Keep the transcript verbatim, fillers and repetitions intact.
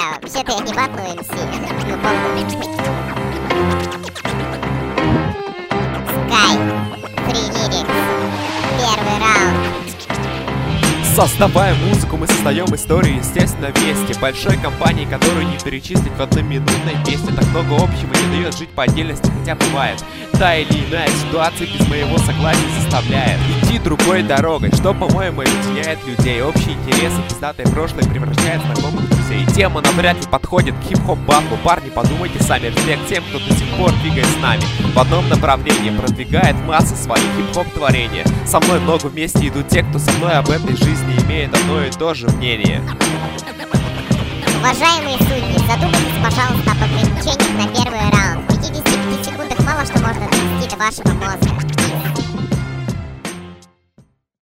Да, вообще-то я не батл эм си. Ну, помню. Sky, Free Lyrics. Первый раунд. Создавая музыку, мы создаем историю, естественно, вместе. Большой компании, которую не перечислить в одноминутной песне. Так много общего не дает жить по отдельности, хотя бывает. Та или иная ситуация без моего согласия заставляет идти другой дорогой, что, по-моему, объединяет людей. Общие интересы, пиздатое прошлое превращает в знакомых друзей. Тема навряд ли подходит к хип-хоп батлу. Парни, подумайте сами, респект тем, кто до сих пор двигает с нами в одном направлении, продвигает массы свои хип-хоп творения. Со мной много вместе идут те, кто со мной об этой жизни имеет одно и то же мнение. Уважаемые судьи, задумайтесь, пожалуйста, об ограничениях на первый раунд. В пятидесяти пяти секундах мало что можно донести до вашего мозга.